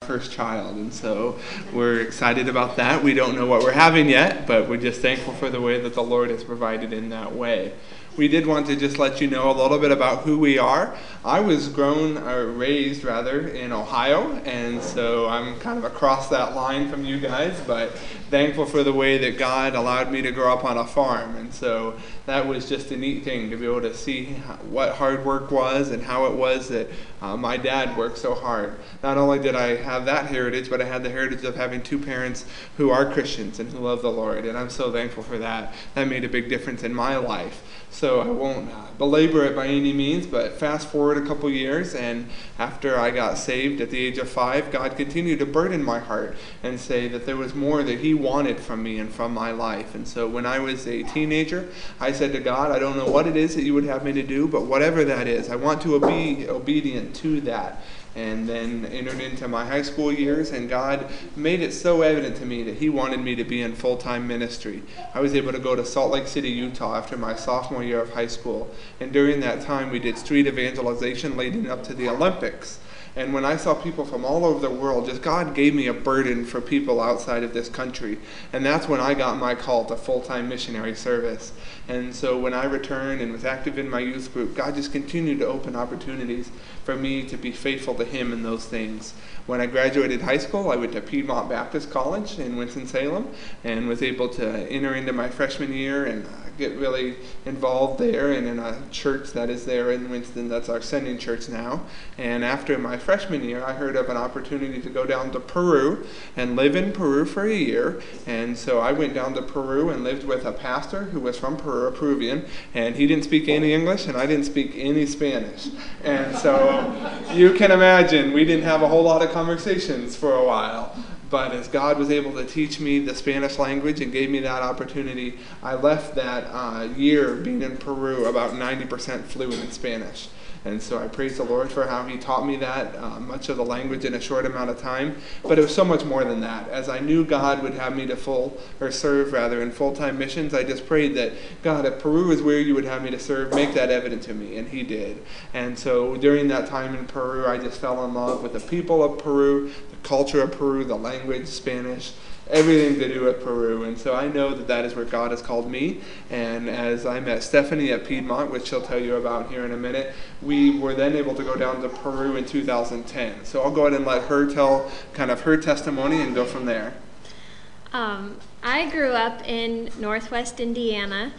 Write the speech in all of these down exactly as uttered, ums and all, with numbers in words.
first child, and so we're excited about that. We don't know what we're having yet, but we're just thankful for the way that the Lord has provided in that way. We did want to just let you know a little bit about who we are. I was grown, or raised rather, in Ohio, and so I'm kind of across that line from you guys, but thankful for the way that God allowed me to grow up on a farm. And so that was just a neat thing to be able to see what hard work was and how it was that uh, my dad worked so hard. Not only did I have that heritage, but I had the heritage of having two parents who are Christians and who love the Lord, and I'm so thankful for that. That made a big difference in my life. So I won't uh, belabor it by any means, but fast forward a couple years, and after I got saved at the age of five, God continued to burden my heart and say that there was more that He wanted from me and from my life. And so when I was a teenager, I said to God, I don't know what it is that you would have me to do, but whatever that is, I want to be obedient to that. And then entered into my high school years, and God made it so evident to me that He wanted me to be in full-time ministry. I was able to go to Salt Lake City, Utah after my sophomore year of high school, and during that time we did street evangelization leading up to the Olympics. And when I saw people from all over the world, just God gave me a burden for people outside of this country. And that's when I got my call to full-time missionary service. And so when I returned and was active in my youth group, God just continued to open opportunities for me to be faithful to Him in those things. When I graduated high school, I went to Piedmont Baptist College in Winston-Salem and was able to enter into my freshman year and get really involved there and in a church that is there in Winston. That's our sending church now. And after my freshman year, I heard of an opportunity to go down to Peru and live in Peru for a year. And so I went down to Peru and lived with a pastor who was from Peru, a Peruvian, and he didn't speak any English and I didn't speak any Spanish. And so you can imagine we didn't have a whole lot of conversations for a while. But as God was able to teach me the Spanish language and gave me that opportunity, I left that uh, year being in Peru about ninety percent fluent in Spanish. And so I praise the Lord for how He taught me that, uh, much of the language in a short amount of time. But it was so much more than that. As I knew God would have me to full, or serve rather, in full-time missions, I just prayed that, God, if Peru is where you would have me to serve, make that evident to me. And He did. And so during that time in Peru, I just fell in love with the people of Peru, the culture of Peru, the language, Spanish, everything to do with Peru. And so I know that that is where God has called me. And as I met Stephanie at Piedmont, which she'll tell you about here in a minute, we were then able to go down to Peru in two thousand ten. So I'll go ahead and let her tell kind of her testimony and go from there. Um, I grew up in Northwest Indiana,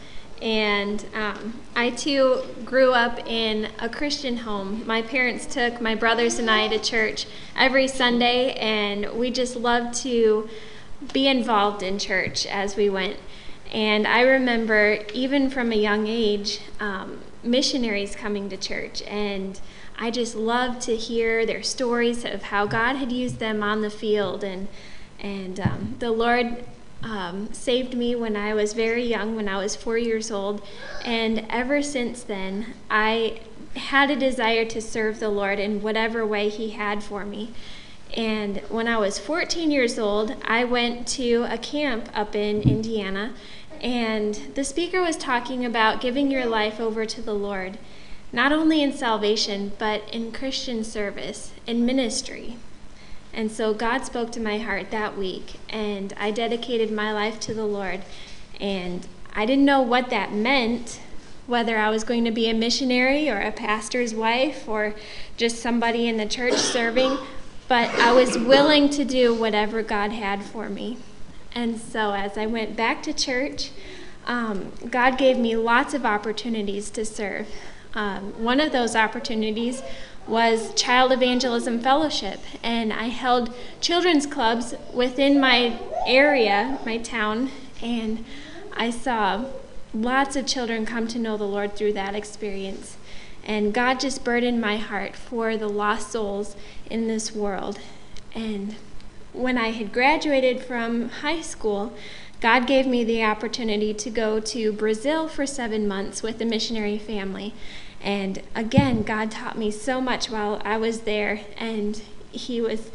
and um, I too grew up in a Christian home. My parents took my brothers and I to church every Sunday, and we just loved to be involved in church as we went. And I remember, even from a young age, um, missionaries coming to church, and I just loved to hear their stories of how God had used them on the field. And and um, the Lord um, saved me when I was very young, when I was four years old, and ever since then I had a desire to serve the Lord in whatever way He had for me. And when I was fourteen years old, I went to a camp up in Indiana, and the speaker was talking about giving your life over to the Lord, not only in salvation, but in Christian service, in ministry. And so God spoke to my heart that week, and I dedicated my life to the Lord. And I didn't know what that meant, whether I was going to be a missionary or a pastor's wife or just somebody in the church serving, but I was willing to do whatever God had for me. And so as I went back to church, um, God gave me lots of opportunities to serve. Um, one of those opportunities was Child Evangelism Fellowship, and I held children's clubs within my area, my town, and I saw lots of children come to know the Lord through that experience. And God just burdened my heart for the lost souls in this world. And when I had graduated from high school, God gave me the opportunity to go to Brazil for seven months with a missionary family. And again, God taught me so much while I was there, and He was,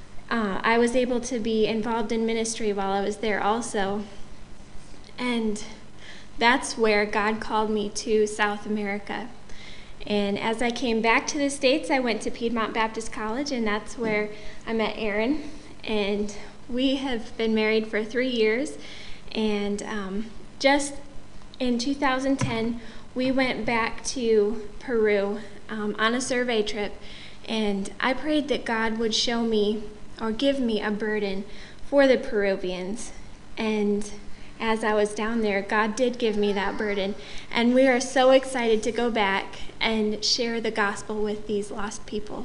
uh, I was able to be involved in ministry while I was there also. And that's where God called me to South America. And as I came back to the States, I went to Piedmont Baptist College, and that's where I met Aaron. And we have been married for three years. And um, just in two thousand ten, we went back to Peru um, on a survey trip. And I prayed that God would show me or give me a burden for the Peruvians. And as I was down there, God did give me that burden. And we are so excited to go back and share the gospel with these lost people.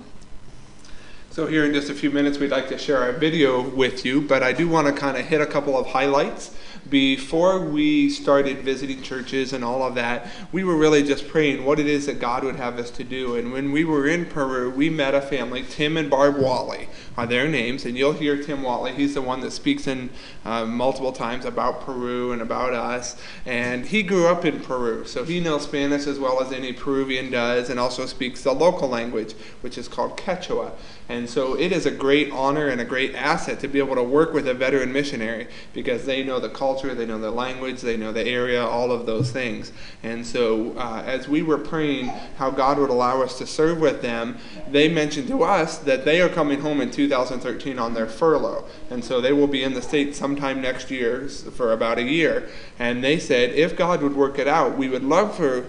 So here in just a few minutes, we'd like to share our video with you, but I do want to kind of hit a couple of highlights. Before we started visiting churches and all of that, we were really just praying what it is that God would have us to do. And when we were in Peru, we met a family, Tim and Barb Watley are their names, and you'll hear Tim Watley. He's the one that speaks in uh, multiple times about Peru and about us. And he grew up in Peru, so he knows Spanish as well as any Peruvian does, and also speaks the local language, which is called Quechua. And so it is a great honor and a great asset to be able to work with a veteran missionary, because they know the culture, they know the language, they know the area, all of those things. And so uh, as we were praying how God would allow us to serve with them, they mentioned to us that they are coming home in two thousand thirteen on their furlough. And so they will be in the States sometime next year for about a year. And they said, if God would work it out, we would love for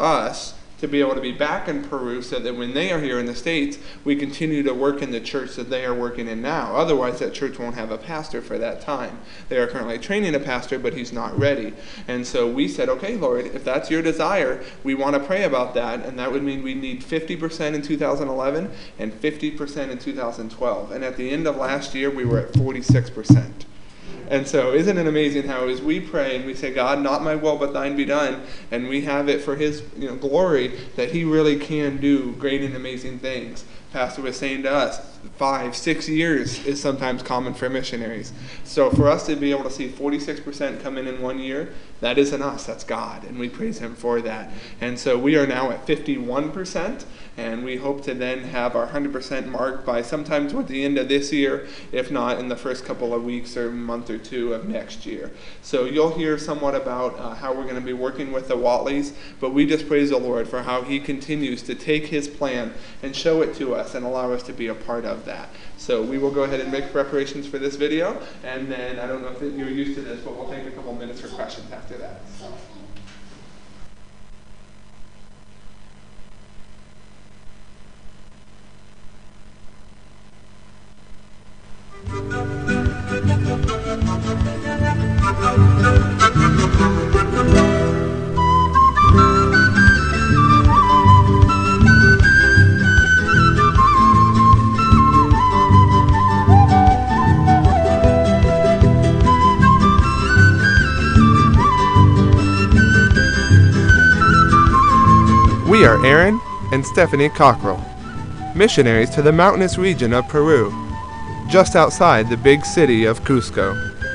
us to be able to be back in Peru so that when they are here in the States, we continue to work in the church that they are working in now. Otherwise, that church won't have a pastor for that time. They are currently training a pastor, but he's not ready. And so we said, okay, Lord, if that's your desire, we want to pray about that. And that would mean we need fifty percent in two thousand eleven and fifty percent in two thousand twelve. And at the end of last year, we were at forty-six percent. And so isn't it amazing how as we pray and we say, God, not my will, but thine be done, and we have it for his you know, glory, that he really can do great and amazing things. Pastor was saying to us, five, six years is sometimes common for missionaries. So for us to be able to see forty-six percent come in in one year, that isn't us, that's God, and we praise him for that. And so we are now at fifty-one percent, and we hope to then have our one hundred percent mark by sometime toward the end of this year, if not in the first couple of weeks or month or two of next year. So you'll hear somewhat about uh, how we're going to be working with the Watleys, but we just praise the Lord for how he continues to take his plan and show it to us and allow us to be a part of that. So we will go ahead and make preparations for this video, and then I don't know if you're used to this, but we'll take a couple minutes for questions after that. We are Aaron and Stephanie Cockrell, missionaries to the mountainous region of Peru, just outside the big city of Cusco.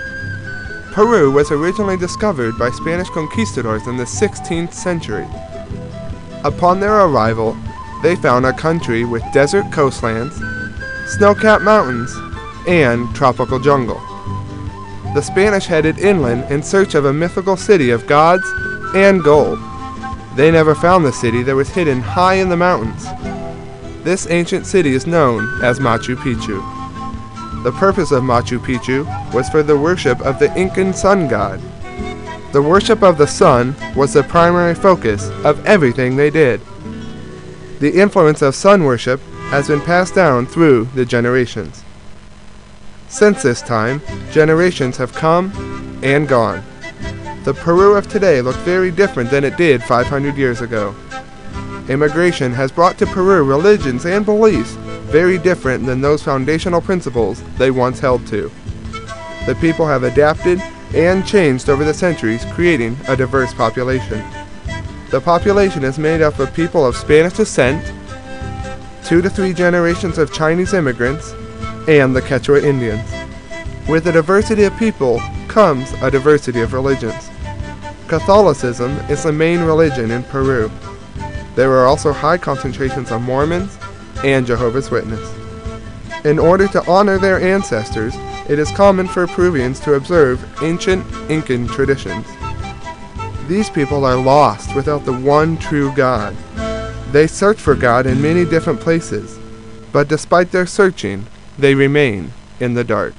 Peru was originally discovered by Spanish conquistadors in the sixteenth century. Upon their arrival, they found a country with desert coastlands, snow-capped mountains, and tropical jungle. The Spanish headed inland in search of a mythical city of gods and gold. They never found the city that was hidden high in the mountains. This ancient city is known as Machu Picchu. The purpose of Machu Picchu was for the worship of the Incan sun god. The worship of the sun was the primary focus of everything they did. The influence of sun worship has been passed down through the generations. Since this time, generations have come and gone. The Peru of today looks very different than it did five hundred years ago. Immigration has brought to Peru religions and beliefs very different than those foundational principles they once held to. The people have adapted and changed over the centuries, creating a diverse population. The population is made up of people of Spanish descent, two to three generations of Chinese immigrants, and the Quechua Indians. With a diversity of people comes a diversity of religions. Catholicism is the main religion in Peru. There are also high concentrations of Mormons and Jehovah's Witnesses. In order to honor their ancestors, it is common for Peruvians to observe ancient Incan traditions. These people are lost without the one true God. They search for God in many different places, but despite their searching, they remain in the dark.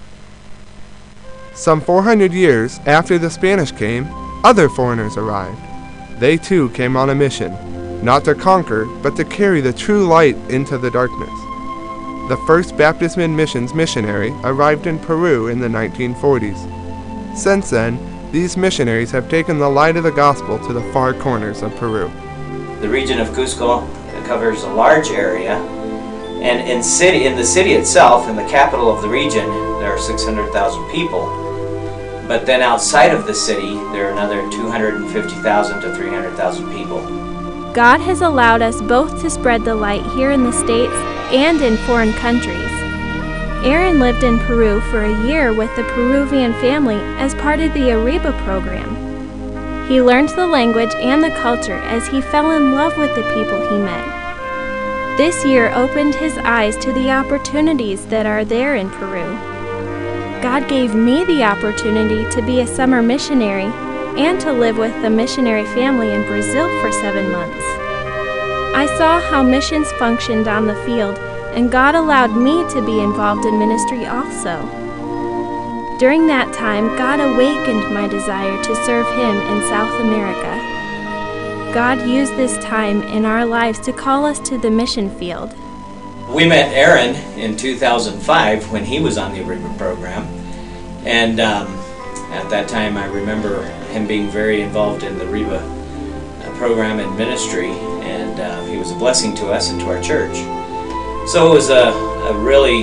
Some four hundred years after the Spanish came, other foreigners arrived. They too came on a mission, not to conquer, but to carry the true light into the darkness. The first Baptist missions missionary arrived in Peru in the nineteen forties. Since then, these missionaries have taken the light of the gospel to the far corners of Peru. The region of Cusco covers a large area, and in city in the city itself, in the capital of the region, there are six hundred thousand people. But then outside of the city, there are another two hundred fifty thousand to three hundred thousand people. God has allowed us both to spread the light here in the States and in foreign countries. Aaron lived in Peru for a year with the Peruvian family as part of the Arriba program. He learned the language and the culture as he fell in love with the people he met. This year opened his eyes to the opportunities that are there in Peru. God gave me the opportunity to be a summer missionary and to live with the missionary family in Brazil for seven months. I saw how missions functioned on the field, and God allowed me to be involved in ministry also. During that time, God awakened my desire to serve Him in South America. God used this time in our lives to call us to the mission field. We met Aaron in two thousand five when he was on the Arriba program, and um, at that time I remember him being very involved in the Arriba program and ministry, and uh, he was a blessing to us and to our church. So it was a, a really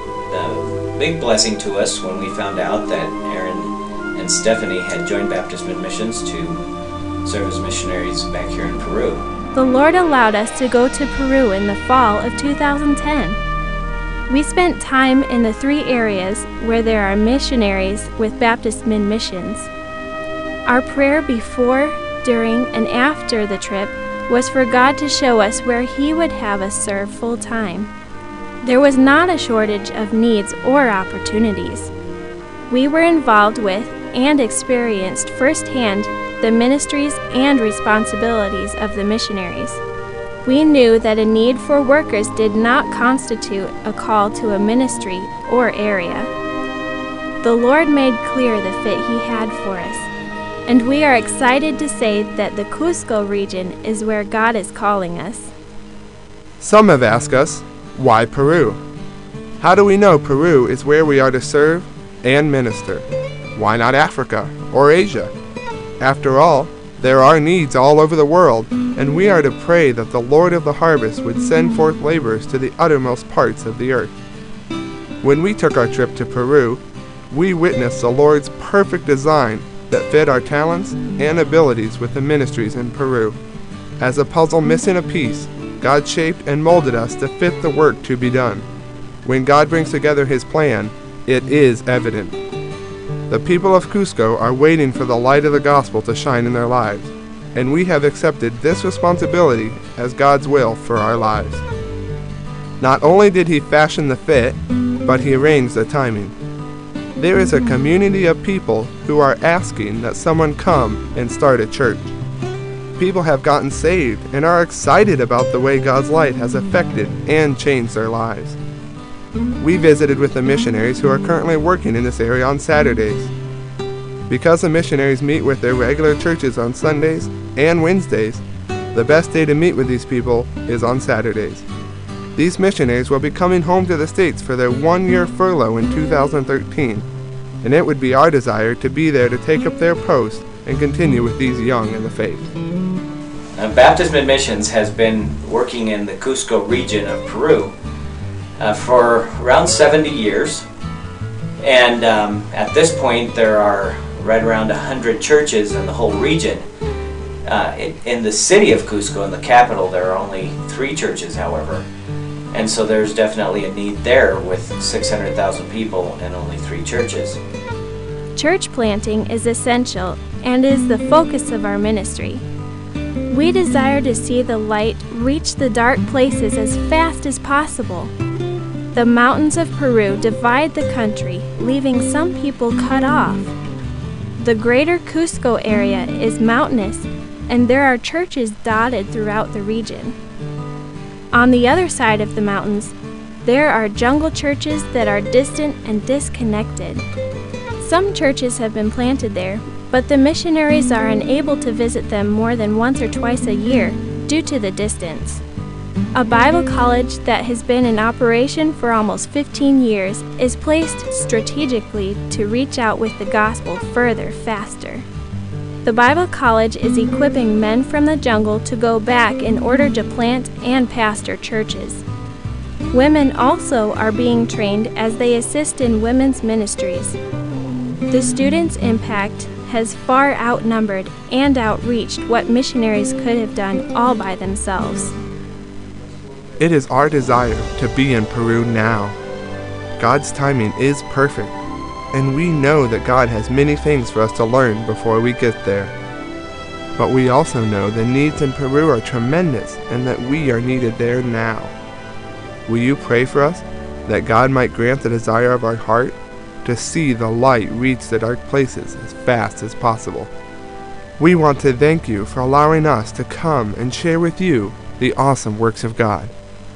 uh, big blessing to us when we found out that Aaron and Stephanie had joined Baptist Mid-Missions to serve as missionaries back here in Peru. The Lord allowed us to go to Peru in the fall of two thousand ten. We spent time in the three areas where there are missionaries with Baptist Mid-Missions. Our prayer before, during, and after the trip was for God to show us where He would have us serve full time. There was not a shortage of needs or opportunities. We were involved with and experienced firsthand the ministries and responsibilities of the missionaries. We knew that a need for workers did not constitute a call to a ministry or area. The Lord made clear the fit He had for us, and we are excited to say that the Cusco region is where God is calling us. Some have asked us, why Peru? How do we know Peru is where we are to serve and minister? Why not Africa or Asia? After all, there are needs all over the world, and we are to pray that the Lord of the harvest would send forth laborers to the uttermost parts of the earth. When we took our trip to Peru, we witnessed the Lord's perfect design that fit our talents and abilities with the ministries in Peru. As a puzzle missing a piece, God shaped and molded us to fit the work to be done. When God brings together His plan, it is evident. The people of Cusco are waiting for the light of the gospel to shine in their lives, and we have accepted this responsibility as God's will for our lives. Not only did He fashion the fit, but He arranged the timing. There is a community of people who are asking that someone come and start a church. People have gotten saved and are excited about the way God's light has affected and changed their lives. We visited with the missionaries who are currently working in this area on Saturdays. Because the missionaries meet with their regular churches on Sundays and Wednesdays, the best day to meet with these people is on Saturdays. These missionaries will be coming home to the States for their one-year furlough in two thousand thirteen, and it would be our desire to be there to take up their post and continue with these young in the faith. Uh, Baptist Mid-Missions has been working in the Cusco region of Peru uh, for around seventy years, and um, at this point there are right around one hundred churches in the whole region. Uh, in, in the city of Cusco, in the capital, there are only three churches, however, and so there's definitely a need there with six hundred thousand people and only three churches. Church planting is essential and is the focus of our ministry. We desire to see the light reach the dark places as fast as possible. The mountains of Peru divide the country, leaving some people cut off. The greater Cusco area is mountainous, and there are churches dotted throughout the region. On the other side of the mountains, there are jungle churches that are distant and disconnected. Some churches have been planted there, but the missionaries are unable to visit them more than once or twice a year due to the distance. A Bible college that has been in operation for almost fifteen years is placed strategically to reach out with the gospel further faster. The Bible college is equipping men from the jungle to go back in order to plant and pastor churches. Women also are being trained as they assist in women's ministries. The students' impact has far outnumbered and outreached what missionaries could have done all by themselves. It is our desire to be in Peru now. God's timing is perfect, and we know that God has many things for us to learn before we get there. But we also know the needs in Peru are tremendous and that we are needed there now. Will you pray for us that God might grant the desire of our heart to see the light reach the dark places as fast as possible? We want to thank you for allowing us to come and share with you the awesome works of God.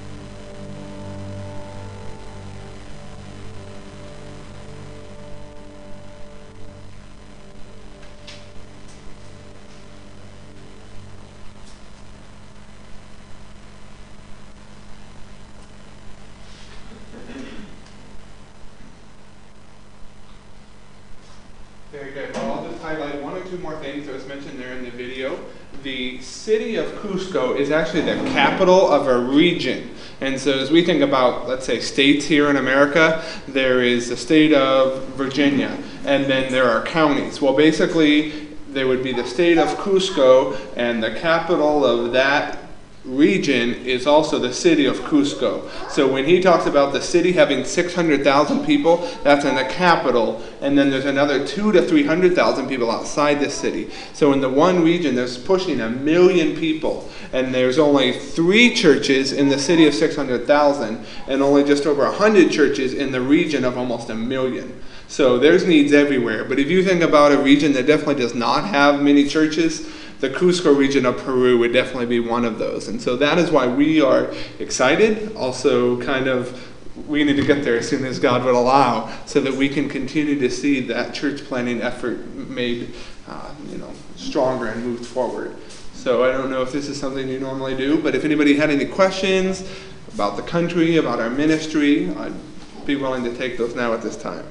Very good. Well, I'll just highlight one or two more things that was mentioned there in the video. The city of Cusco is actually the capital of a region. And so as we think about, let's say, states here in America, there is the state of Virginia, and then there are counties. Well, basically, there would be the state of Cusco, and the capital of that region is also the city of Cusco. So when he talks about the city having six hundred thousand people, that's in the capital, and then there's another two to three hundred thousand people outside the city. So in the one region, there's pushing a million people, and there's only three churches in the city of six hundred thousand, and only just over one hundred churches in the region of almost a million. So there's needs everywhere. But if you think about a region that definitely does not have many churches, the Cusco region of Peru would definitely be one of those. And so that is why we are excited. Also kind of, we need to get there as soon as God would allow, so that we can continue to see that church planting effort made uh, you know, stronger and moved forward. So I don't know if this is something you normally do, but if anybody had any questions about the country, about our ministry, I'd be willing to take those now at this time.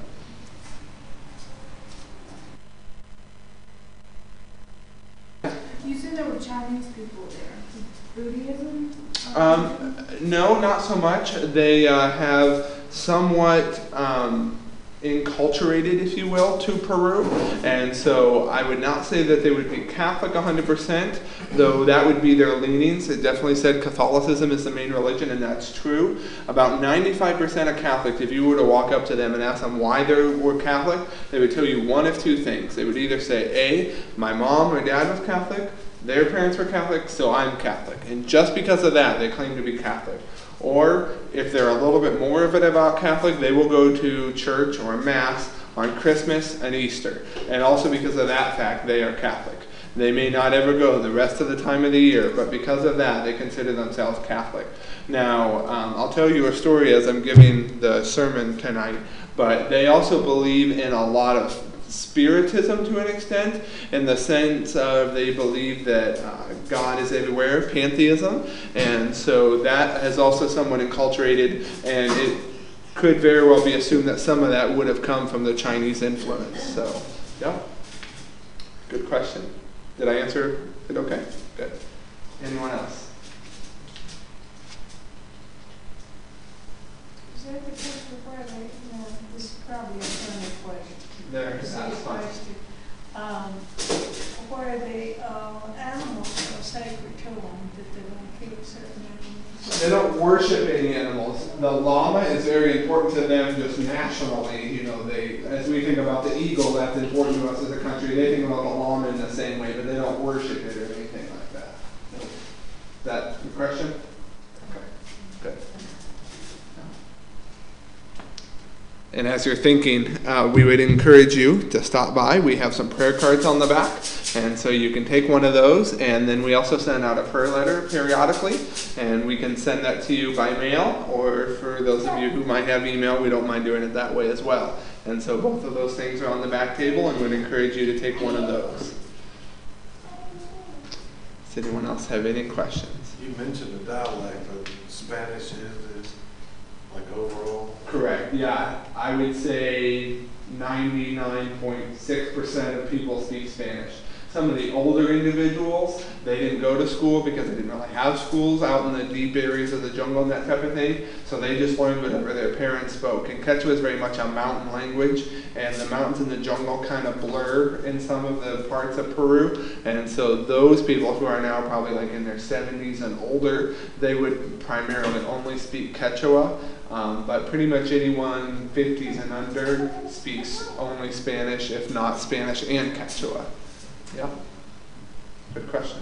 You said there were Chinese people there. Buddhism? Um, no, not so much. They uh, have somewhat um, enculturated, if you will, to Peru. And so I would not say that they would be Catholic one hundred percent, though that would be their leanings. It definitely said Catholicism is the main religion, and that's true. About ninety-five percent of Catholics, if you were to walk up to them and ask them why they were Catholic, they would tell you one of two things. They would either say, A, my mom or dad was Catholic, their parents were Catholic, so I'm Catholic. And just because of that, they claim to be Catholic. Or if they're a little bit more of it about Catholic, they will go to church or Mass on Christmas and Easter. And also because of that fact, they are Catholic. They may not ever go the rest of the time of the year, but because of that, they consider themselves Catholic. Now, um, I'll tell you a story as I'm giving the sermon tonight, but they also believe in a lot of Spiritism to an extent, in the sense of they believe that uh, God is everywhere, pantheism, and so that has also somewhat enculturated, and it could very well be assumed that some of that would have come from the Chinese influence. So, yeah, good question. Did I answer it okay? Good. Anyone else? Is that the case before they, you know, this is probably a funny question. There, that's fine. Um, where the uh, animals are sacred to them, that they don't kill certain animals. They don't worship any animals. The llama is very important to them just nationally. You know, they, as we think about the eagle, that's important to us as a country. They think about the llama in the same way, but they don't worship it or anything like that. Is that your question? Okay, good. And as you're thinking, uh, we would encourage you to stop by. We have some prayer cards on the back, and so you can take one of those. And then we also send out a prayer letter periodically, and we can send that to you by mail, or for those of you who might have email, we don't mind doing it that way as well. And so both of those things are on the back table, and would encourage you to take one of those. Does anyone else have any questions? You mentioned the dialect, but Spanish is, is like overall? Correct, yeah. I would say ninety-nine point six percent of people speak Spanish. Some of the older individuals, they didn't go to school because they didn't really have schools out in the deep areas of the jungle and that type of thing. So they just learned whatever their parents spoke. And Quechua is very much a mountain language, and the mountains and the jungle kind of blur in some of the parts of Peru. And so those people who are now probably like in their seventies and older, they would primarily only speak Quechua. Um, but pretty much anyone fifties and under speaks only Spanish, if not Spanish and Quechua. Yeah, good question.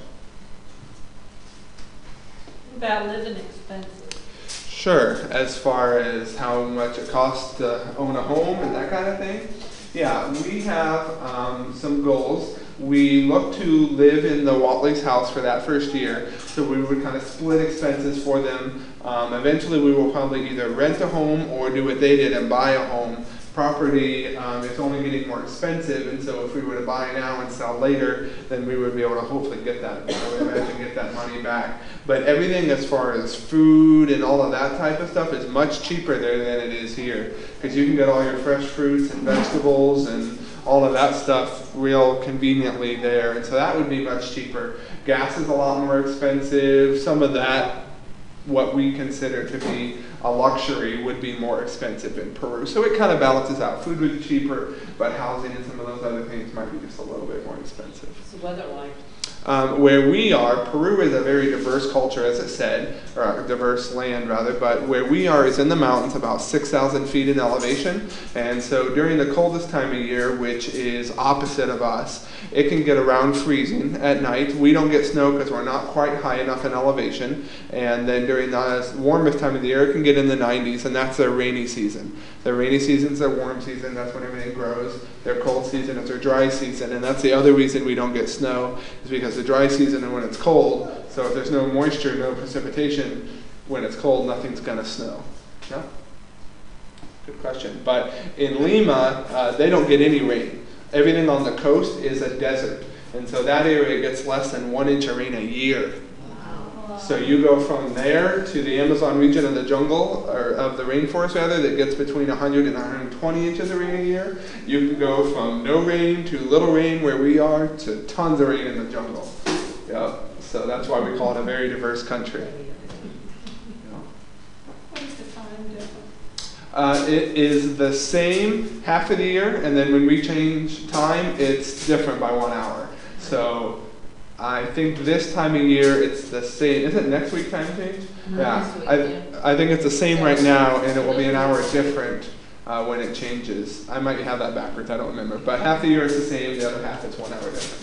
What about living expenses? Sure, as far as how much it costs to own a home and that kind of thing. Yeah, we have um, some goals. We look to live in the Watley's house for that first year, so we would kind of split expenses for them. Um, eventually we will probably either rent a home or do what they did and buy a home. Property um, is only getting more expensive, and so if we were to buy now and sell later, then we would be able to hopefully get that, I would imagine, get that money back. But everything as far as food and all of that type of stuff is much cheaper there than it is here, because you can get all your fresh fruits and vegetables and all of that stuff real conveniently there, and so that would be much cheaper. Gas is a lot more expensive. Some of that, what we consider to be a luxury, would be more expensive in Peru. So it kind of balances out. Food would be cheaper, but housing and some of those other things might be just a little bit more expensive. What's the weather like? Um, where we are, Peru is a very diverse culture, as it said, or a diverse land rather, but where we are is in the mountains, about six thousand feet in elevation, and so during the coldest time of year, which is opposite of us, it can get around freezing at night. We don't get snow because we're not quite high enough in elevation, and then during the warmest time of the year, it can get in the nineties, and that's their rainy season. Their rainy season is their warm season, that's when everything grows. Their cold season is their dry season, and that's the other reason we don't get snow, is because the dry season and when it's cold, so if there's no moisture, no precipitation, when it's cold, nothing's going to snow. Yeah? Good question. But in Lima, uh, they don't get any rain. Everything on the coast is a desert, and so that area gets less than one inch of rain a year. So you go from there to the Amazon region of the jungle, or of the rainforest rather, that gets between one hundred and one hundred twenty inches of rain a year. You can go from no rain to little rain where we are to tons of rain in the jungle. Yeah. So that's why we call it a very diverse country. Yeah. What is the time difference? Uh, it is the same half of the year, and then when we change time, it's different by one hour. So I think this time of year it's the same. Is it next week time change? No, yeah. this week, I, yeah. I think it's the same right now, and it will be an hour different uh, when it changes. I might have that backwards. I don't remember. But half the year is the same. The other half is one hour different.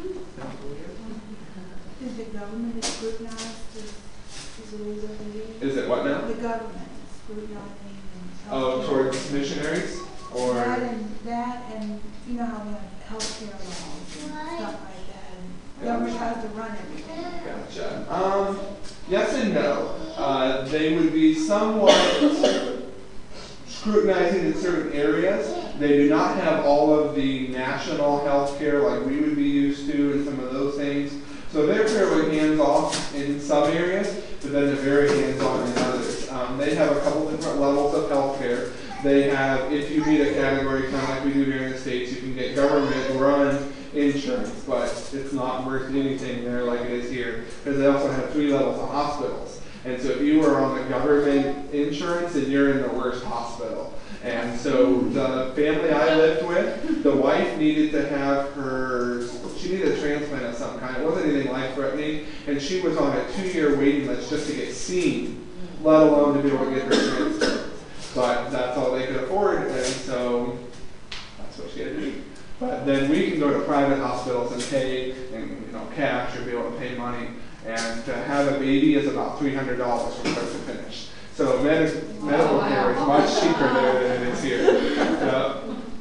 Is the government scrutinized? Is, is the reason for Is it what now? the government scrutinizing and Oh, healthcare? towards missionaries? Or That and, that and, you know how we have healthcare laws and stuff like that, and the government has to run everything. Gotcha. Um, yes and no. Uh, they would be somewhat scrutinizing in certain areas. They do not have all of the national health care like we would be used to and some of those things. So they're fairly hands-off in some areas, but then they're very hands-on in others. Um, they have a couple different levels of health care. They have, if you meet a category kind of like we do here in the States, you can get government-run insurance, but it's not worth anything there like it is here, because they also have three levels of hospitals. And so if you were on the government insurance, then you're in the worst hospital. And so the family I lived with, the wife needed to have her, she needed a transplant of some kind. It wasn't anything life-threatening, and she was on a two-year waiting list just to get seen, let alone to be able to get her transplant. But that's all they could afford, and so that's what she had to do. But then we can go to private hospitals and pay, and you know, cash or be able to pay money. And to have a baby is about three hundred dollars from start to finish. So med medical Wow. care is much cheaper there than it is here. Yeah.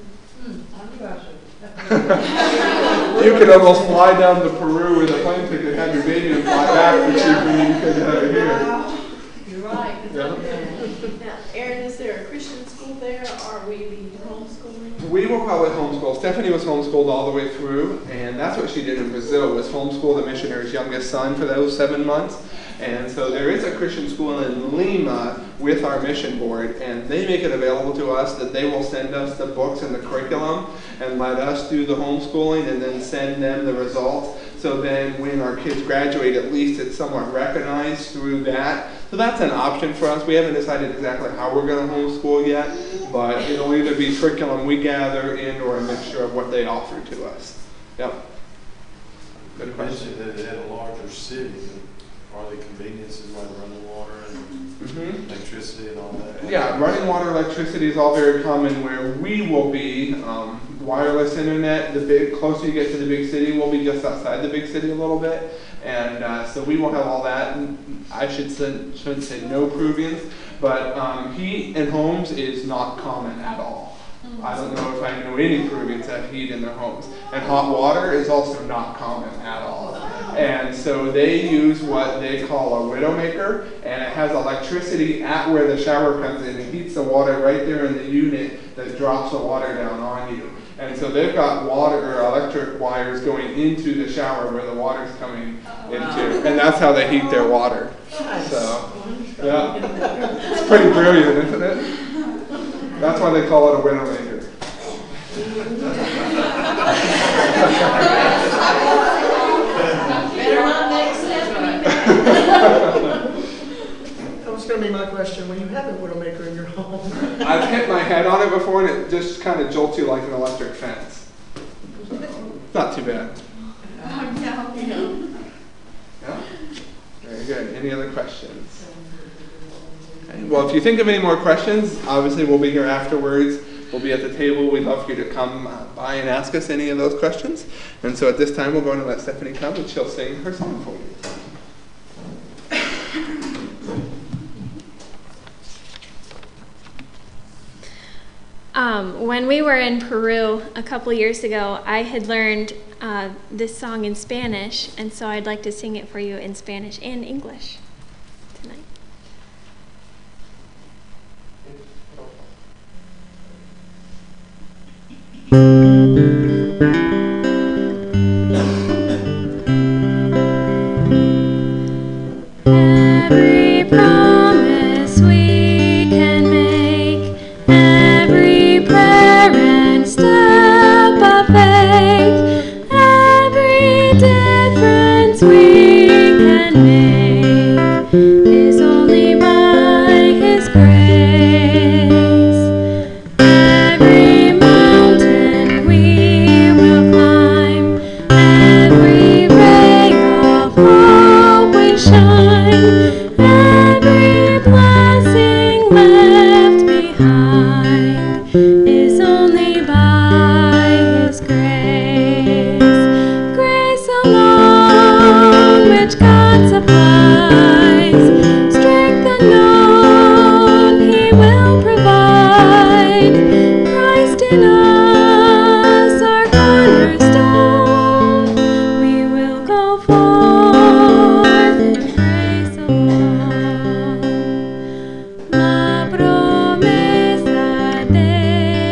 You could almost fly down to Peru with a plane ticket, have your baby, and fly back for cheaper than you could have it here. You're right. Yeah. Now, Aaron, is there a Christian school there, or are we homeschooling? We will probably homeschool. Stephanie was homeschooled all the way through, and that's what she did in Brazil, was homeschool the missionary's youngest son for those seven months. And so there is a Christian school in Lima with our mission board, and they make it available to us that they will send us the books and the curriculum and let us do the homeschooling and then send them the results. So then when our kids graduate, at least it's somewhat recognized through that. So that's an option for us. We haven't decided exactly how we're going to homeschool yet, but it'll either be curriculum we gather in or a mixture of what they offer to us. Yep. Good You question. mentioned that it had a larger city. Are the conveniences like running water and Mm-hmm. electricity and all that? Yeah, running water, electricity is all very common where we will be. Um, wireless internet, the big closer you get to the big city, we'll be just outside the big city a little bit. And uh, so we will have all that. And I should say, shouldn't say no Peruvians, but um, heat in homes is not common at all. I don't know if I know any Peruvians that have heat in their homes. And hot water is also not common at all. And so they use what they call a widowmaker, and it has electricity at where the shower comes in. It heats the water right there in the unit that drops the water down on you. And so they've got water or electric wires going into the shower where the water's coming into. And that's how they heat their water. So, yeah. It's pretty brilliant, isn't it? That's why they call it a widowmaker. Better not make Stephanie mad. That was going to be my question. When you have a widowmaker in your home, I've hit my head on it before and it just kind of jolts you like an electric fence. So, not too bad. Oh, no. Yeah? Very good. Any other questions? Okay. Well, if you think of any more questions, obviously we'll be here afterwards. We'll be at the table. We'd love for you to come uh, by and ask us any of those questions. And so at this time, we're going to let Stephanie come and she'll sing her song for you. Um, when we were in Peru a couple years ago, I had learned uh, this song in Spanish, and so I'd like to sing it for you in Spanish and English tonight. Every promise we can make, every prayer and step of faith, every difference we can make is only by His grace. Every mountain we will climb, every ray of hope we shine, every blessing left behind is only by His grace. Grace alone, which God supplies, strength unknown He will provide. Christ in us, our cornerstone, we will go forth in grace alone. La promesa de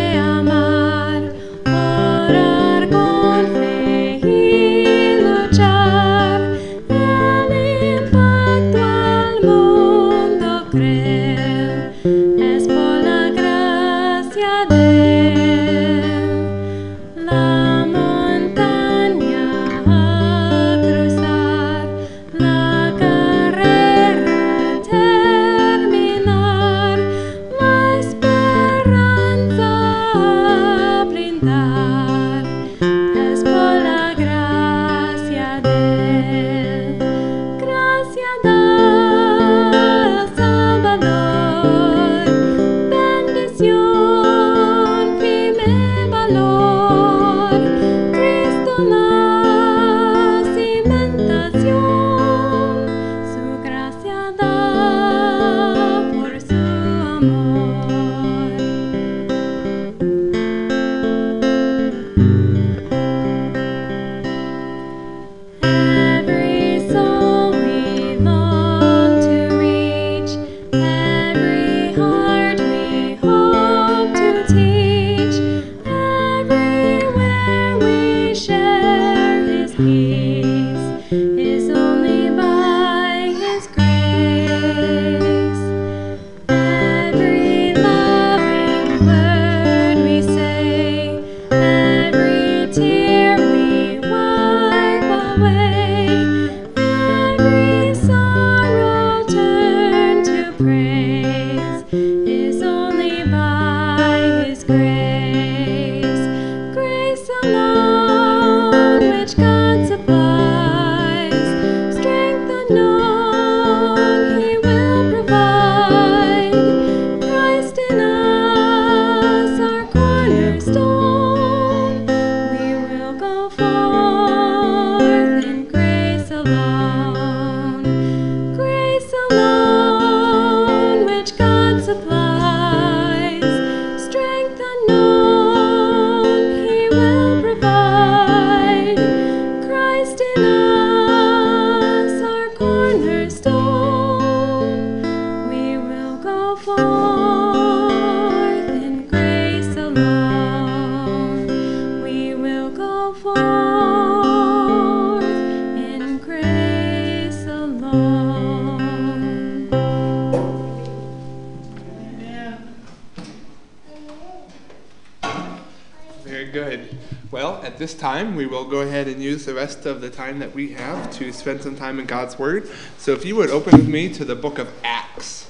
Very good. Well, at this time, we will go ahead and use the rest of the time that we have to spend some time in God's Word. So if you would open with me to the book of Acts.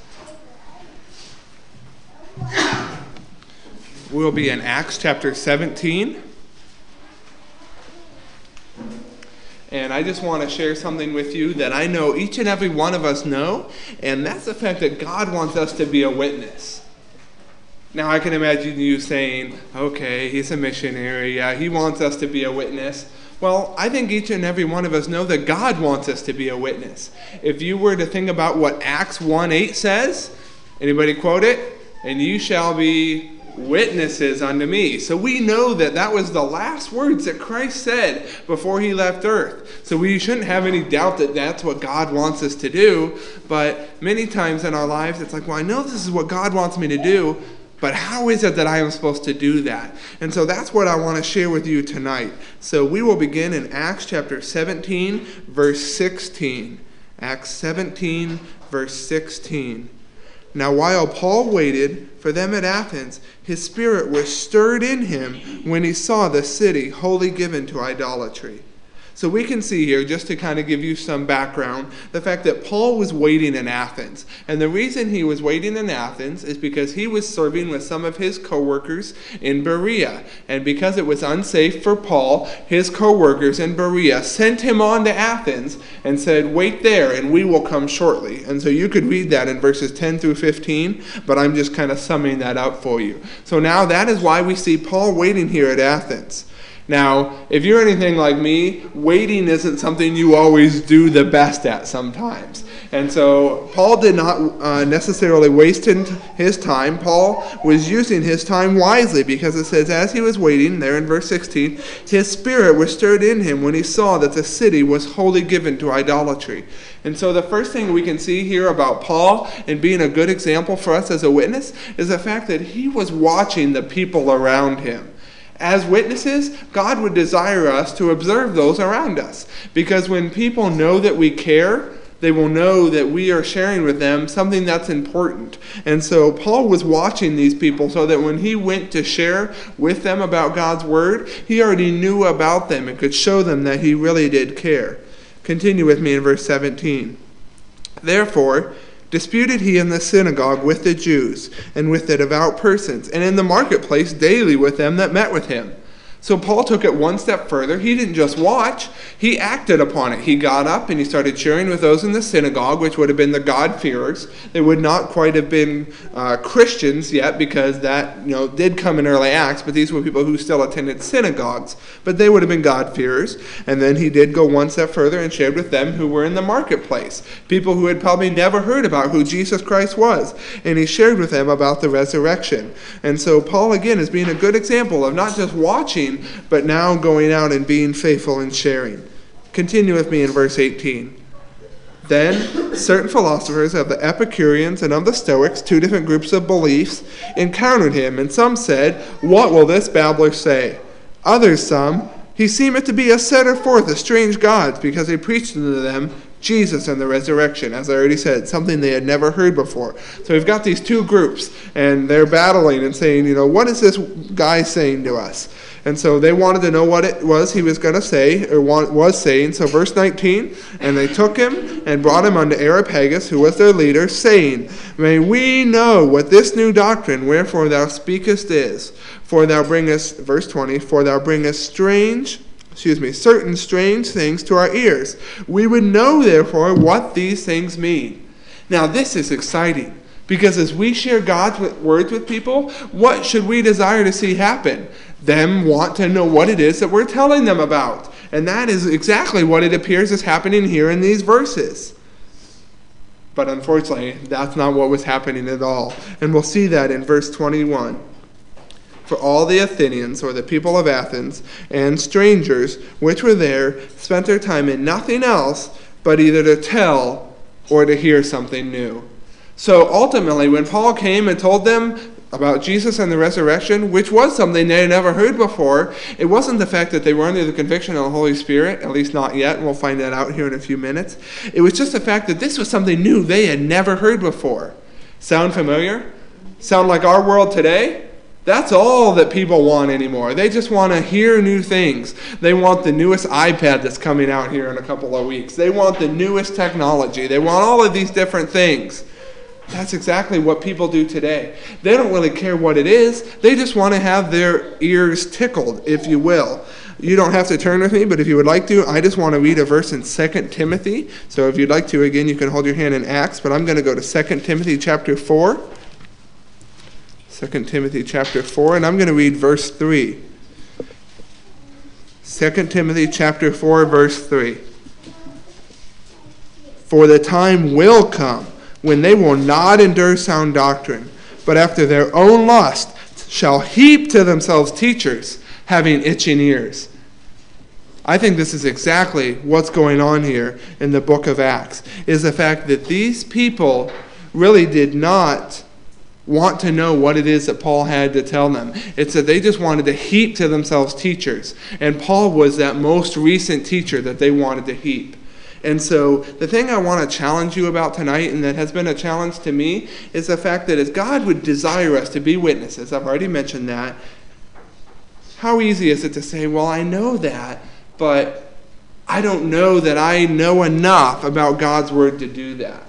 We'll be in Acts chapter seventeen. And I just want to share something with you that I know each and every one of us know, and that's the fact that God wants us to be a witness. Now, I can imagine you saying, okay, he's a missionary, yeah, he wants us to be a witness. Well, I think each and every one of us know that God wants us to be a witness. If you were to think about what Acts one eight says, anybody quote it? And you shall be witnesses unto me. So we know that that was the last words that Christ said before he left earth. So we shouldn't have any doubt that that's what God wants us to do. But many times in our lives, it's like, well, I know this is what God wants me to do, but how is it that I am supposed to do that? And so that's what I want to share with you tonight. So we will begin in Acts chapter seventeen, verse sixteen. Acts seventeen, verse sixteen. Now while Paul waited for them at Athens, his spirit was stirred in him when he saw the city wholly given to idolatry. So we can see here, just to kind of give you some background, the fact that Paul was waiting in Athens. And the reason he was waiting in Athens is because he was serving with some of his co-workers in Berea. And because it was unsafe for Paul, his co-workers in Berea sent him on to Athens and said, wait there and we will come shortly. And so you could read that in verses ten through fifteen, but I'm just kind of summing that up for you. So now that is why we see Paul waiting here at Athens. Now, if you're anything like me, waiting isn't something you always do the best at sometimes. And so Paul did not uh, necessarily waste his time. Paul was using his time wisely, because it says, as he was waiting, there in verse sixteen, his spirit was stirred in him when he saw that the city was wholly given to idolatry. And so the first thing we can see here about Paul and being a good example for us as a witness is the fact that he was watching the people around him. As witnesses, God would desire us to observe those around us. Because when people know that we care, they will know that we are sharing with them something that's important. And so Paul was watching these people so that when he went to share with them about God's word, he already knew about them and could show them that he really did care. Continue with me in verse seventeen. Therefore, disputed he in the synagogue with the Jews, and with the devout persons, and in the marketplace daily with them that met with him. So Paul took it one step further. He didn't just watch, he acted upon it. He got up and he started sharing with those in the synagogue, which would have been the God-fearers. They would not quite have been uh, Christians yet, because that you know did come in early Acts, but these were people who still attended synagogues. But they would have been God-fearers. And then he did go one step further and shared with them who were in the marketplace, people who had probably never heard about who Jesus Christ was. And he shared with them about the resurrection. And so Paul, again, is being a good example of not just watching, but now going out and being faithful and sharing. Continue with me in verse eighteen. Then certain philosophers of the Epicureans and of the Stoics, two different groups of beliefs, encountered him, and some said, what will this babbler say? Others some, he seemeth to be a setter forth of strange gods, because he preached unto them Jesus and the resurrection, as I already said, something they had never heard before. So we've got these two groups, and they're battling and saying, you know, what is this guy saying to us? And so they wanted to know what it was he was going to say, or was saying. So verse nineteen, and they took him and brought him unto Areopagus, who was their leader, saying, may we know what this new doctrine wherefore thou speakest is. For thou bringest, verse twenty, for thou bringest strange, excuse me, certain strange things to our ears. We would know, therefore, what these things mean. Now this is exciting, because as we share God's words with people, what should we desire to see happen? Them want to know what it is that we're telling them about. And that is exactly what it appears is happening here in these verses. But unfortunately, that's not what was happening at all. And we'll see that in verse twenty-one. For all the Athenians, or the people of Athens, and strangers which were there, spent their time in nothing else but either to tell or to hear something new. So ultimately, when Paul came and told them about Jesus and the resurrection, which was something they had never heard before, it wasn't the fact that they were under the conviction of the Holy Spirit, at least not yet, and we'll find that out here in a few minutes. It was just the fact that this was something new they had never heard before. Sound familiar? Sound like our world today? That's all that people want anymore. They just want to hear new things. They want the newest iPad that's coming out here in a couple of weeks. They want the newest technology. They want all of these different things. That's exactly what people do today. They don't really care what it is. They just want to have their ears tickled, if you will. You don't have to turn with me, but if you would like to, I just want to read a verse in Second Timothy. So if you'd like to, again, you can hold your hand in Acts, but I'm going to go to Second Timothy chapter four. Second Timothy chapter four, and I'm going to read verse three. Second Timothy chapter four, verse three. For the time will come when they will not endure sound doctrine, but after their own lust shall heap to themselves teachers, having itching ears. I think this is exactly what's going on here in the book of Acts, is the fact that these people really did not want to know what it is that Paul had to tell them. It's that they just wanted to heap to themselves teachers, and Paul was that most recent teacher that they wanted to heap. And so the thing I want to challenge you about tonight, and that has been a challenge to me, is the fact that as God would desire us to be witnesses, I've already mentioned that, how easy is it to say, well, I know that, but I don't know that I know enough about God's word to do that.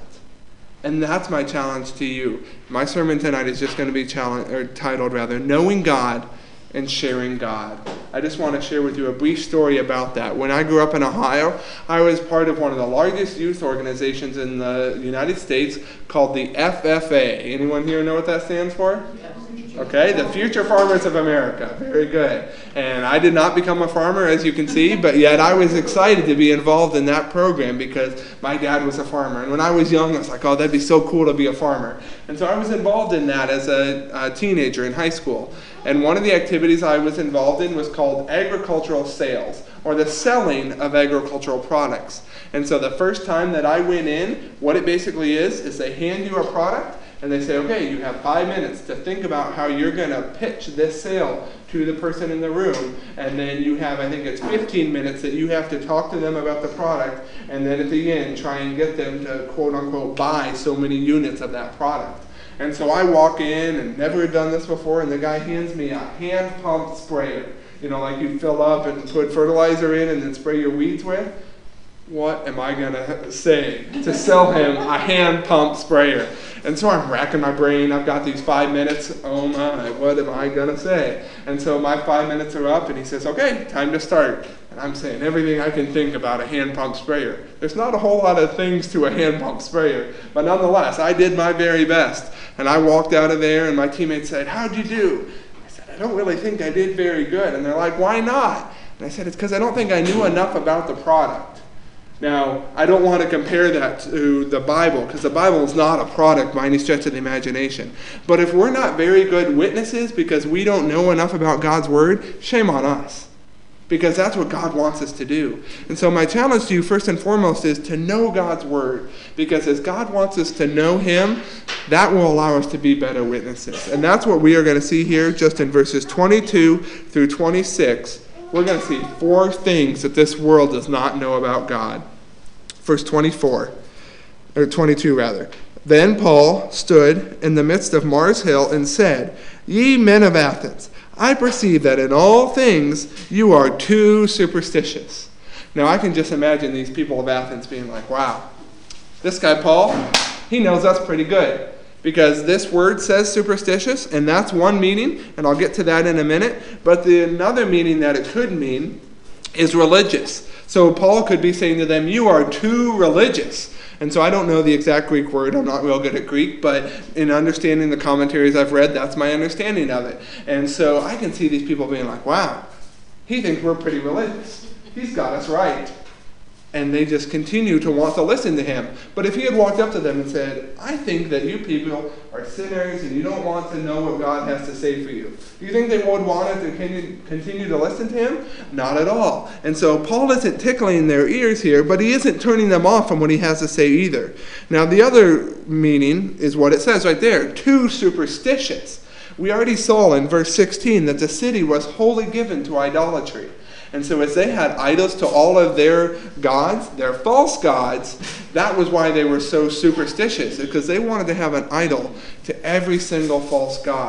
And that's my challenge to you. My sermon tonight is just going to be challenge, or titled, rather, Knowing God and Sharing God. I just want to share with you a brief story about that. When I grew up in Ohio, I was part of one of the largest youth organizations in the United States called the F F A. Anyone here know what that stands for? Okay, the Future Farmers of America. Very good. And I did not become a farmer, as you can see, but yet I was excited to be involved in that program because my dad was a farmer. And when I was young, I was like, oh, that'd be so cool to be a farmer. And so I was involved in that as a, a teenager in high school. And one of the activities I was involved in was called agricultural sales, or the selling of agricultural products. And so the first time that I went in, what it basically is, is they hand you a product, and they say, okay, you have five minutes to think about how you're going to pitch this sale to the person in the room. And then you have, I think it's fifteen minutes that you have to talk to them about the product. And then at the end, try and get them to, quote unquote, buy so many units of that product. And so I walk in and never had done this before, and the guy hands me a hand pump sprayer. You know, like you fill up and put fertilizer in and then spray your weeds with. What am I going to say to sell him a hand pump sprayer? And so I'm racking my brain. I've got these five minutes. Oh my, what am I going to say? And so my five minutes are up, and he says, okay, time to start. And I'm saying everything I can think about a hand pump sprayer. There's not a whole lot of things to a hand pump sprayer, but nonetheless, I did my very best. And I walked out of there, and my teammates said, how'd you do? I said, I don't really think I did very good. And they're like, why not? And I said, it's because I don't think I knew enough about the product. Now, I don't want to compare that to the Bible, because the Bible is not a product by any stretch of the imagination. But if we're not very good witnesses because we don't know enough about God's word, shame on us, because that's what God wants us to do. And so my challenge to you, first and foremost, is to know God's word, because as God wants us to know him, that will allow us to be better witnesses. And that's what we are going to see here just in verses twenty-two through twenty-six. We're going to see four things that this world does not know about God. Verse twenty-four, or twenty-two rather. Then Paul stood in the midst of Mars Hill and said, Ye men of Athens, I perceive that in all things you are too superstitious. Now I can just imagine these people of Athens being like, wow, this guy Paul, he knows us pretty good. Because this word says superstitious, and that's one meaning, and I'll get to that in a minute. But the another meaning that it could mean is religious. So Paul could be saying to them, you are too religious. And so I don't know the exact Greek word. I'm not real good at Greek, but in understanding the commentaries I've read, that's my understanding of it. And so I can see these people being like, wow, he thinks we're pretty religious. He's got us right. And they just continue to want to listen to him. But if he had walked up to them and said, I think that you people are sinners and you don't want to know what God has to say for you, do you think they would want to continue, continue to listen to him? Not at all. And so Paul isn't tickling their ears here, but he isn't turning them off from what he has to say either. Now the other meaning is what it says right there, too superstitious. We already saw in verse sixteen that the city was wholly given to idolatry. And so as they had idols to all of their gods, their false gods, that was why they were so superstitious, because they wanted to have an idol to every single false god.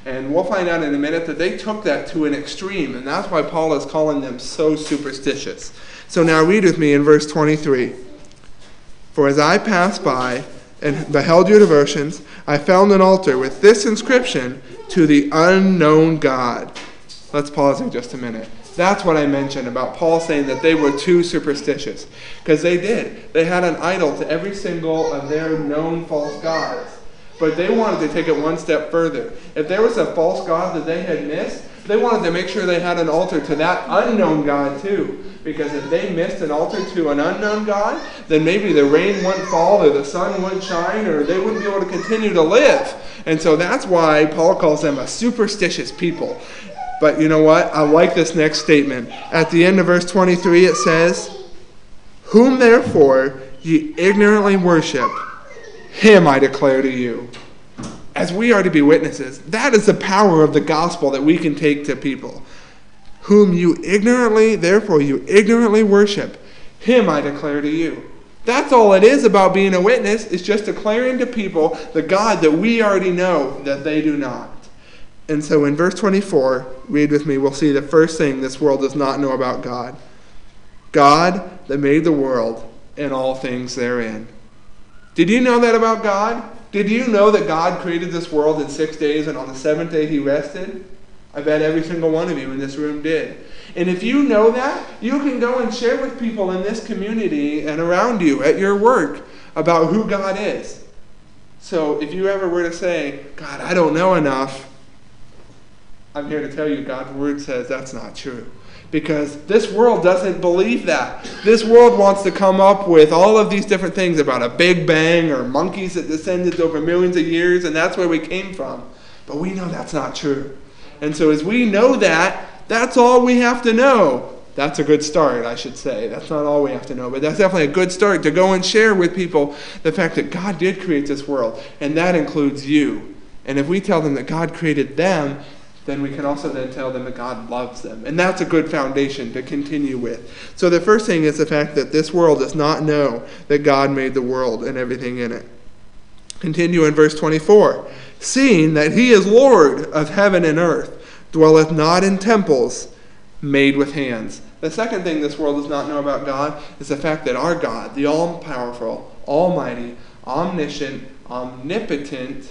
And we'll find out in a minute that they took that to an extreme, and that's why Paul is calling them so superstitious. So now read with me in verse twenty-three. For as I passed by and beheld your devotions, I found an altar with this inscription, to the unknown God. Let's pause here just a minute. That's what I mentioned about Paul saying that they were too superstitious. Because they did. They had an idol to every single of their known false gods. But they wanted to take it one step further. If there was a false god that they had missed, they wanted to make sure they had an altar to that unknown God too. Because if they missed an altar to an unknown God, then maybe the rain wouldn't fall or the sun wouldn't shine or they wouldn't be able to continue to live. And so that's why Paul calls them a superstitious people. But you know what? I like this next statement. At the end of verse twenty-three it says, whom therefore ye ignorantly worship, him I declare to you. As we are to be witnesses, that is the power of the gospel that we can take to people. Whom you ignorantly, therefore you ignorantly worship, him I declare to you. That's all it is about being a witness, is just declaring to people the God that we already know that they do not. And so in verse twenty-four, read with me, we'll see the first thing this world does not know about God. God that made the world and all things therein. Did you know that about God? Did you know that God created this world in six days and on the seventh day he rested? I bet every single one of you in this room did. And if you know that, you can go and share with people in this community and around you at your work about who God is. So if you ever were to say, God, I don't know enough, I'm here to tell you God's word says that's not true. Because this world doesn't believe that. This world wants to come up with all of these different things about a big bang or monkeys that descended over millions of years and that's where we came from. But we know that's not true. And so as we know that, that's all we have to know. That's a good start, I should say. That's not all we have to know, but that's definitely a good start to go and share with people the fact that God did create this world, and that includes you. And if we tell them that God created them, then we can also then tell them that God loves them. And that's a good foundation to continue with. So the first thing is the fact that this world does not know that God made the world and everything in it. Continue in verse twenty-four. Seeing that he is Lord of heaven and earth, dwelleth not in temples made with hands. The second thing this world does not know about God is the fact that our God, the all-powerful, almighty, omniscient, omnipotent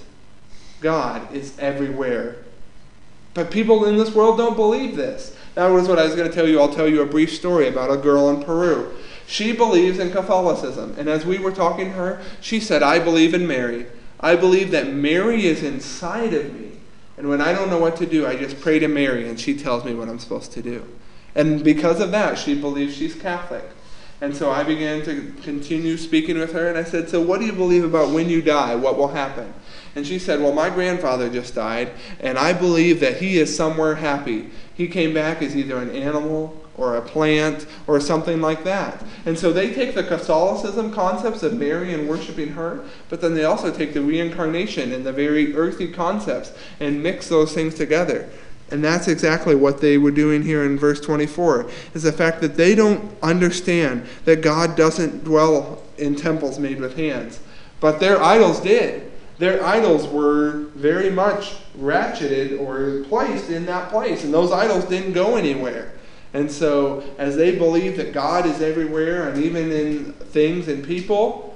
God is everywhere. But people in this world don't believe this. That was what I was going to tell you. I'll tell you a brief story about a girl in Peru. She believes in Catholicism. And as we were talking to her, she said, I believe in Mary. I believe that Mary is inside of me. And when I don't know what to do, I just pray to Mary and she tells me what I'm supposed to do. And because of that, she believes she's Catholic. And so I began to continue speaking with her and I said, so what do you believe about when you die? What will happen? And she said, well, my grandfather just died, and I believe that he is somewhere happy. He came back as either an animal or a plant or something like that. And so they take the Catholicism concepts of Mary and worshiping her, but then they also take the reincarnation and the very earthly concepts and mix those things together. And that's exactly what they were doing here in verse twenty-four, is the fact that they don't understand that God doesn't dwell in temples made with hands. But their idols did. Their idols were very much ratcheted or placed in that place, and those idols didn't go anywhere. And so, as they believe that God is everywhere, and even in things and people,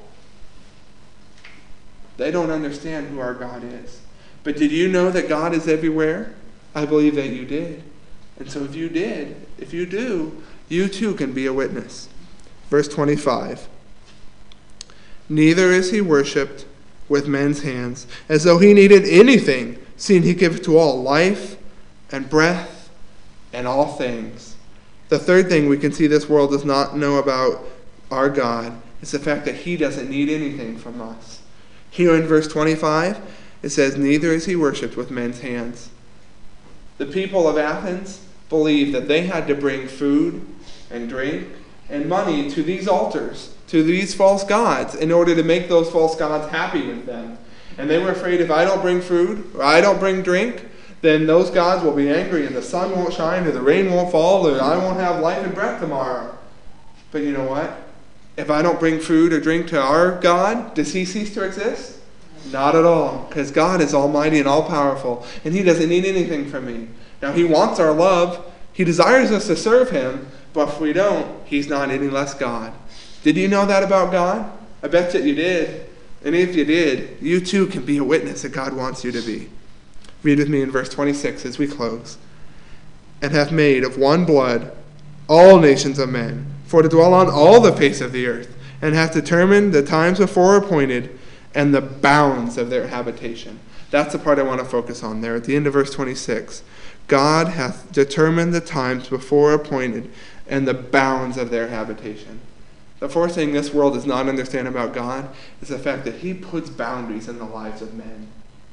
they don't understand who our God is. But did you know that God is everywhere? I believe that you did. And so if you did, if you do, you too can be a witness. Verse twenty-five. Neither is he worshipped with men's hands, as though he needed anything, seeing he giveth to all life and breath and all things. The third thing we can see this world does not know about our God is the fact that he doesn't need anything from us. Here in verse twenty-five, it says, neither is he worshipped with men's hands. The people of Athens believed that they had to bring food and drink and money to these altars, to these false gods, in order to make those false gods happy with them. And they were afraid, if I don't bring food or I don't bring drink, then those gods will be angry and the sun won't shine or the rain won't fall or I won't have life and breath tomorrow. But you know what? If I don't bring food or drink to our God, does he cease to exist? Not at all, because God is almighty and all-powerful, and he doesn't need anything from me. Now, he wants our love. He desires us to serve him, but if we don't, he's not any less God. Did you know that about God? I bet that you did. And if you did, you too can be a witness that God wants you to be. Read with me in verse twenty-six as we close. And have made of one blood all nations of men, for to dwell on all the face of the earth, and hath determined the times before appointed, and the bounds of their habitation. That's the part I want to focus on there at the end of verse twenty-six. God hath determined the times before appointed, and the bounds of their habitation. The fourth thing this world does not understand about God is the fact that he puts boundaries in the lives of men.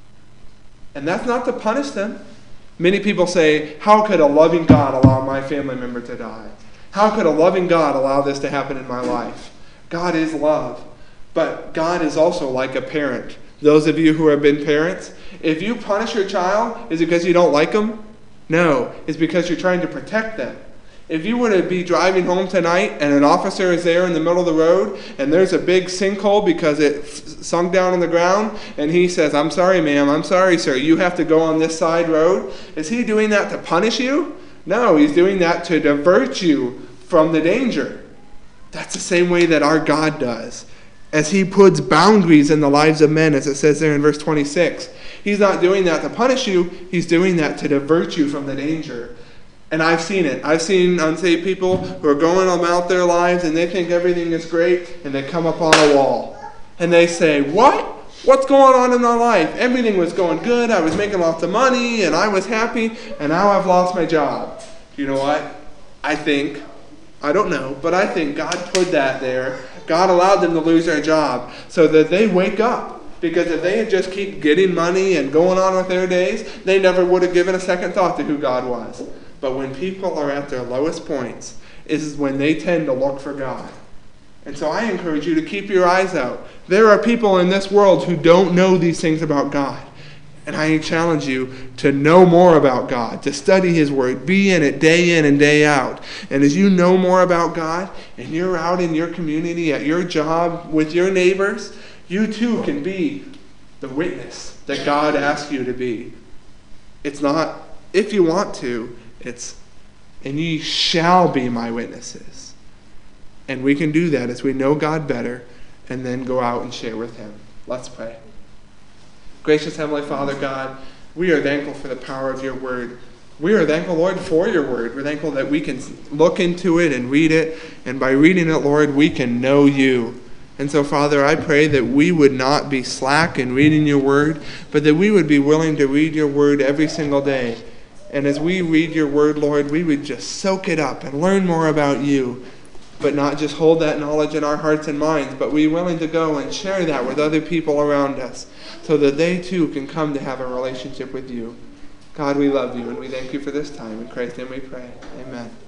And that's not to punish them. Many people say, how could a loving God allow my family member to die? How could a loving God allow this to happen in my life? God is love. But God is also like a parent. Those of you who have been parents, if you punish your child, is it because you don't like them? No, it's because you're trying to protect them. If you were to be driving home tonight and an officer is there in the middle of the road and there's a big sinkhole because it f- sunk down on the ground and he says, I'm sorry, ma'am, I'm sorry, sir, you have to go on this side road, is he doing that to punish you? No, he's doing that to divert you from the danger. That's the same way that our God does. As he puts boundaries in the lives of men, as it says there in verse twenty-six. He's not doing that to punish you, he's doing that to divert you from the danger. And I've seen it. I've seen unsaved people who are going about their lives and they think everything is great and they come upon a wall. And they say, what? What's going on in my life? Everything was going good. I was making lots of money and I was happy and now I've lost my job. You know what? I think, I don't know, but I think God put that there. God allowed them to lose their job so that they wake up. Because if they had just keep getting money and going on with their days, they never would have given a second thought to who God was. But when people are at their lowest points, is when they tend to look for God. And so I encourage you to keep your eyes out. There are people in this world who don't know these things about God. And I challenge you to know more about God, to study his word, be in it day in and day out. And as you know more about God, and you're out in your community, at your job, with your neighbors, you too can be the witness that God asks you to be. It's not if you want to, it's, and ye shall be my witnesses. And we can do that as we know God better and then go out and share with him. Let's pray. Gracious Heavenly Father God, we are thankful for the power of your word. We are thankful, Lord, for your word. We're thankful that we can look into it and read it. And by reading it, Lord, we can know you. And so, Father, I pray that we would not be slack in reading your word, but that we would be willing to read your word every single day. And as we read your word, Lord, we would just soak it up and learn more about you, but not just hold that knowledge in our hearts and minds, but be willing to go and share that with other people around us so that they too can come to have a relationship with you. God, we love you and we thank you for this time. In Christ's name we pray. Amen.